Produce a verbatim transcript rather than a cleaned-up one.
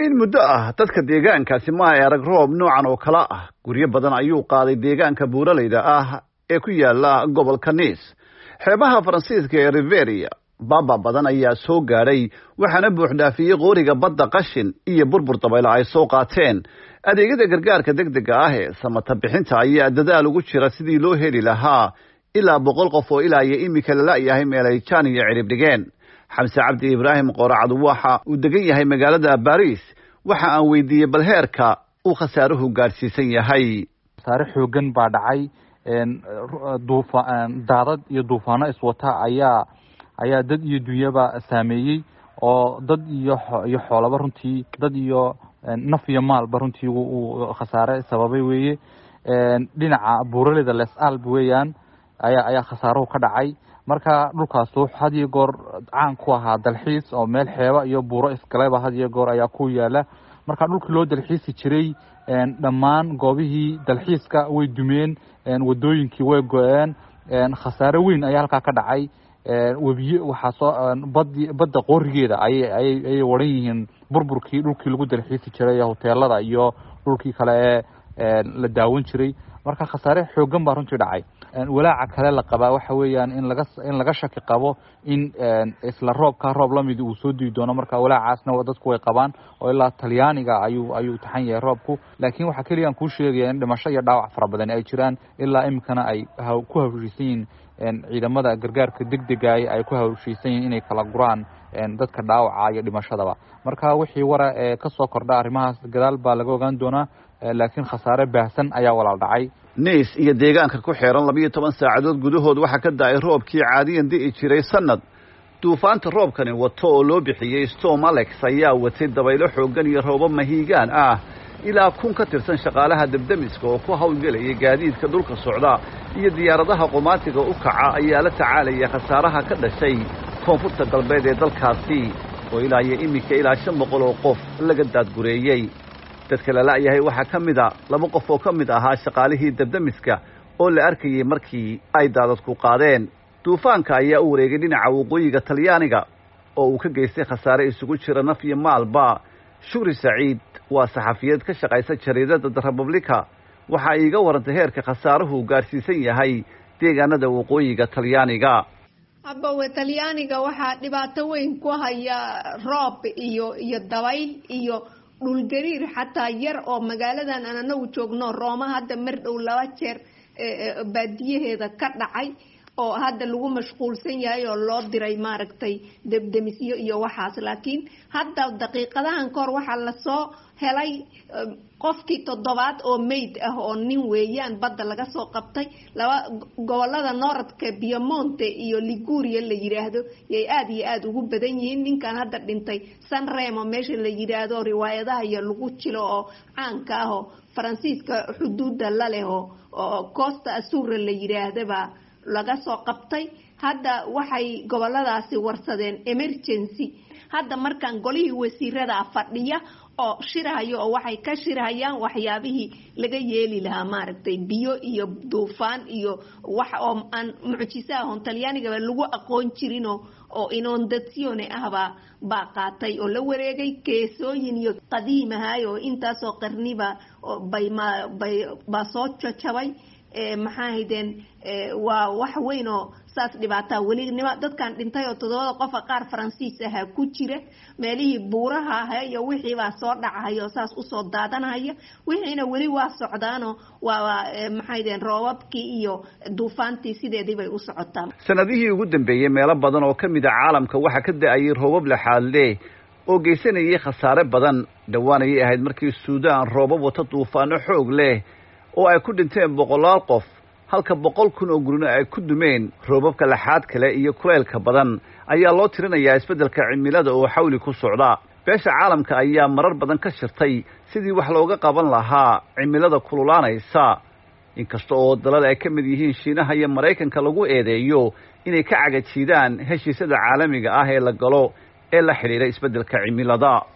in muddo ah dadka deegaankaasi ma ay arag roob noocan oo kala ah guryo badan ayuu qaaday deegaanka buuraleyda ah ee ku yaala gobolka Nice xeebaha Faransiiska ee Riviera baba badan ayaa soo gaaray waxaana buux dhaafiyay qooriga badda qashin iyo burbur dabayl ay soo qaateen adeegyada gargaarka degdega ah ee samata bixinta ayaa dadaal ugu jira sidii loo heli lahaa ilaa boqol qof oo ilaa iyo imika la yahay meel ay jaan iyo cirib dhigeen xamse cabdi ibraahim qoracad waxa uu degan yahay magaalada Paris waxa aan weydiiyay bal heerka uu khasaaruhu gaarsiisan yahay khasaare xoogan baa dhacay een duufaan daadad iyo duufaano iswata ayaa ayaa dad iyo dunyaba saameeyay oo dad iyo iyo xoolaba runtii dad iyo naf iyo maalba runtii uu khasaare sababay weeye een dhinaca buuraleyda Les Alpes weeyaan ayaa ayaa khasaaruhu ka dhacay marka dhulkaas had iyo goor caan ku ahaa dalxiis oo meel xeeba iyo buuro iskaleba had iyo goor ayaa ku yaala marka dhulkii loo dalxiisi jiray een dhammaan goobihii dalxiiska way dumeen een wadooyinkii way go'een een khasaare weyn ayaa halka ka dhacay een wabiyo waxa soo badda badda qoorigeeda ay ay ay waran yihiin burburkii dhulkii lagu dalxiisi jiray hoteelada iyo dhulkii kale ee la daawan jiray marka khasaare xoogan baa runtii dhacay walaaca kale la qabaa waxa weeyaan in laga in laga shaki qabo in isla roobka roob la mid uu soo dii doono marka walaacaasna dadku way qabaan oo ilaa Talyaaniga ayuu ayuu taxan yahay roobku laakiin waxa kaliya aan ku sheegay in dhimasho iyo dhaawac fara badan ay jiraan ilaa imkana ay ku hawshiiseen ciidamada gargaarka degdega ah ay ku hawshiiseen inay kala guraan dadka dhaawaca iyo dhimashadaba marka wixii wara ee ka soo kordha arrimahaas gadaal baa laga ogaan doonaa laakiin khasaare baahsan ayaa walaal dhacay Nice iyo deegaanka ku xeeran laba iyo toban saacadood gudahood waxa ka daay roobkii caadiyan dii jiray sanad duufaanta roobkani wato oo loo bixiyay Storm Alex ayaa watay dabaylo xoogan iyo roobab mahiigaan ah ilaa kun ka tirsan shaqaalaha dabdamiska oo ku hawlgelaya gaadiidka dhulka socda iyo diyaaradaha qomaatiga u kaca ayaa la tacaalaya khasaaraha ka dhashay koonfurta galbeed ee dalkaasi oo ilaa iyo imika ilaa shan boqol oo qof laga daadgureeyay dadka la laayahay waxa kamid ah laba qof oo kamid ahaa shaqaalihii dabdamiska oo la arkayay markii ay daadadku qaadeen duufaanka ayaa u wareegay dhinaca waqooyiga Talyaaniga oo uu ka geystay khasaare isugu jira naf iyo maalba Shukri Saciid waa saxafiyad ka shaqaysa jariidada The Republica waxa ay iga warantay heerka khasaaruhu gaarsiisan yahay deegaanada waqooyiga Talyaaniga abba Talyaaniga waxa dhibaato weyn ku haya roob iyo iyo dabayl iyo dhul gariir xataa yar oo magaaladan aan anagu joogno Roma hadda mar dhow laba jeer baadiyaheeda ka dhacay oo hadda lagu mashquulsan yahay oo loo diray maaragtay dabdamisyo iyo waxaas laakiin hadda daqiiqadahan kor waxa la soo helay qofkii toddobaad oo meyd ah oo nin weeyaan badda laga soo qabtay laba gobolada Northka Piemonte iyo Liguria la yiraahdo yay aad iyo aad ugu badan yihiin ninkan hadda dhintay Sanremo meesha la yiraahdo riwaayadaha iyo lagu jilo oo caanka ah oo Faransiiska xuduudda la leh oo Costa Azura la yiraahdaba laga soo qabtay hadda waxay goboladaasi warsadeen emergency hadda markaan golihii wasiirada fadhiya oo shirahayo oo waxay ka shirahayaan waxyaabihii laga yeeli lahaa maaragtay biyo iyo duufaan iyo wax oo aan mucjiso ah oo Talyaaniga lagu aqoon jirin oo inondazione ah baa baa qaatay oo la wareegay keesooyin iyo qadiimahay oo intaas oo qarniba bay bay ba soo jajabay maxaa haydeen waa wax weyn oo saas dhibaato welignimo dadkan dhintay oo todobada qof qaar Faransiis ah ku jira meelihii buuraha ah iyo wixii baa soo dhacay oo saas u soo daadanaya wixiina weli waa socdaan oo waa maxaa haydeen roobabkii iyo duufaantii sideedii bay u socotaan sanadihii ugu dambeeyay meelo badan oo kamid ah caalamka waxa ka daayay roobab la xaalle oo geysanayay khasaare badan dhawaanayay ahayd markii Suudaan roobab wata duufaano xoog leh oo ay ku dhinteen boqolaal qof halka boqol kun oo gurina ay ku dumeen roobabka laxaad kale iyo kuleelka badan ayaa loo tirinayaa isbeddelka cimilada oo xawli ku socda beesha caalamka ayaa marar badan ka shirtay sidii wax looga qaban lahaa cimilada kululaanaysa inkasta oo dalada ay ka mid yihiin Shiinaha iyo Mareykanka lagu eedeeyo inay ka cagajiidaan heshiisyada caalamiga ah ee la galo ee la xiriira isbeddelka cimilada